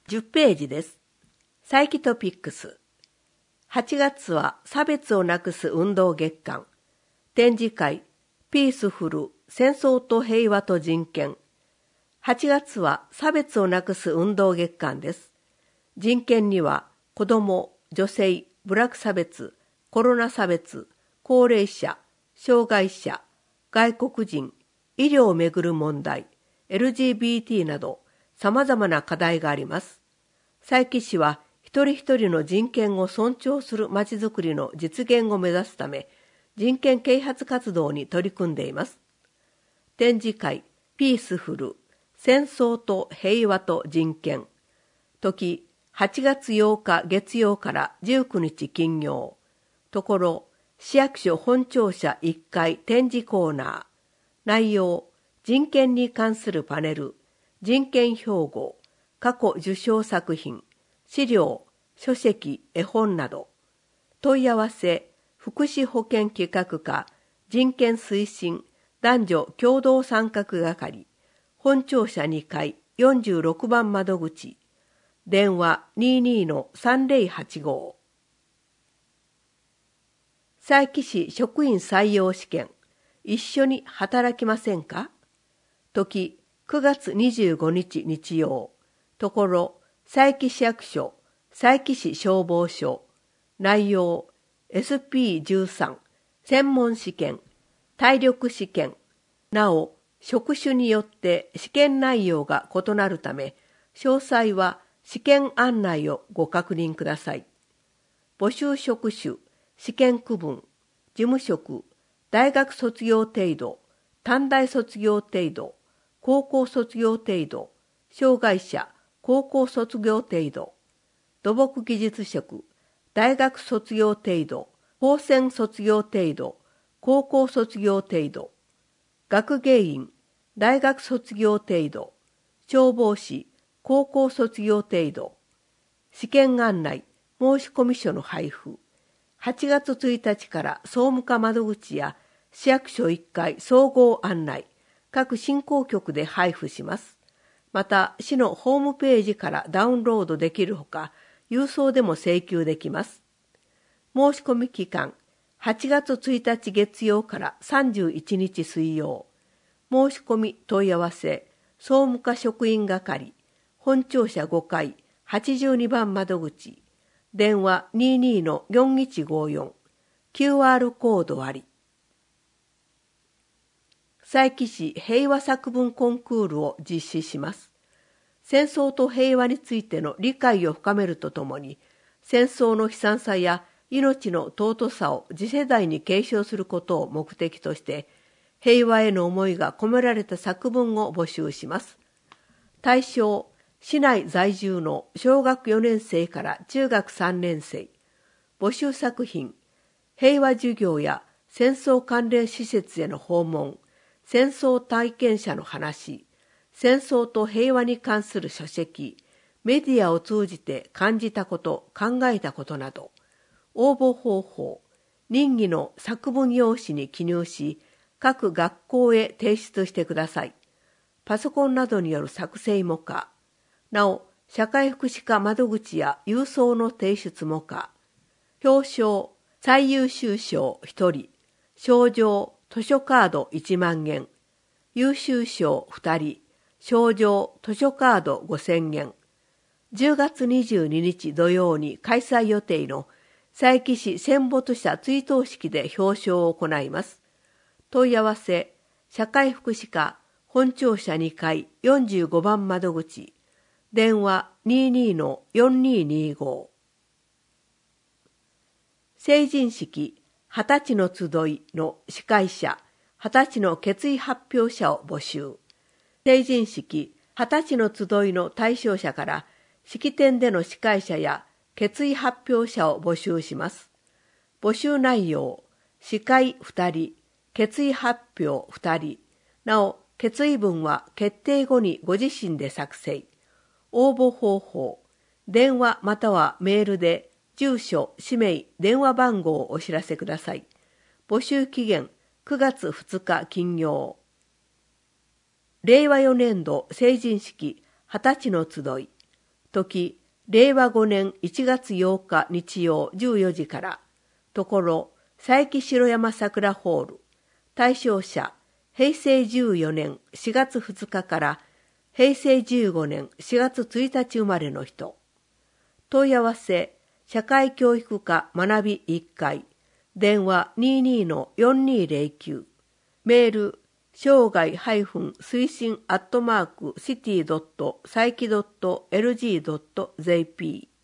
10ページです。サイキトピックス。8月は差別をなくす運動月間。展示会、ピースフル、戦争と平和と人権。8月は差別をなくす運動月間です。人権には子ども、女性、部落差別、コロナ差別、高齢者、障害者、外国人、医療をめぐる問題、LGBT など様々な課題があります。佐伯市は一人一人の人権を尊重するまちづくりの実現を目指すため、人権啓発活動に取り組んでいます。展示会、ピースフル、戦争と平和と人権。時、8月8日月曜から19日金曜。ところ、市役所本庁舎1階展示コーナー。内容、人権に関するパネル、人権標語、過去受賞作品、資料、書籍、絵本など。問い合わせ、福祉保健企画課、人権推進、男女共同参画係、本庁舎2階46番窓口、電話 22-3085。佐伯市職員採用試験、一緒に働きませんか？時、9月25日日曜。ところ、佐伯市役所、佐伯市消防署。内容、SP13、専門試験、体力試験。なお、職種によって試験内容が異なるため、詳細は試験案内をご確認ください。募集職種、試験区分、事務職、大学卒業程度、短大卒業程度、高校卒業程度、障害者、高校卒業程度、土木技術職、大学卒業程度、高専卒業程度、高校卒業程度、学芸員、大学卒業程度、消防士、高校卒業程度、試験案内、申込書の配布、8月1日から総務課窓口や市役所1階総合案内、各振興局で配布します。また、市のホームページからダウンロードできるほか、郵送でも請求できます。申し込み期間、8月1日月曜から31日水曜。申し込み問い合わせ、総務課職員係、本庁舎5階82番窓口、電話 22-4154、QR コードあり。佐伯市平和作文コンクールを実施します。戦争と平和についての理解を深めるとともに、戦争の悲惨さや命の尊さを次世代に継承することを目的として、平和への思いが込められた作文を募集します。対象、市内在住の小学4年生から中学3年生。募集作品、平和授業や戦争関連施設への訪問、戦争体験者の話、戦争と平和に関する書籍、メディアを通じて感じたこと、考えたことなど、応募方法、任意の作文用紙に記入し、各学校へ提出してください。パソコンなどによる作成も可。なお、社会福祉課窓口や郵送の提出も可。表彰、最優秀賞1人、賞状、図書カード1万円、優秀賞2人、賞状、図書カード5000円。10月22日土曜に開催予定の佐伯市戦没者追悼式で表彰を行います。問い合わせ、社会福祉課本庁舎2階45番窓口、電話 22-4225。成人式20歳の集いの司会者、20歳の決意発表者を募集。成人式20歳の集いの対象者から式典での司会者や決意発表者を募集します。募集内容、司会2人、決意発表2人。なお、決意文は決定後にご自身で作成。応募方法、電話またはメールで住所、氏名、電話番号をお知らせください。募集期限9月2日金曜。令和4年度成人式20歳の集い。 時、令和5年1月8日日曜14時から、ところ、佐伯城山桜ホール、対象者、平成14年4月2日から平成15年4月1日生まれの人。問い合わせ、社会教育科学び1階、電話 22-4209、メール、生涯推進@city.saiki.lg.jp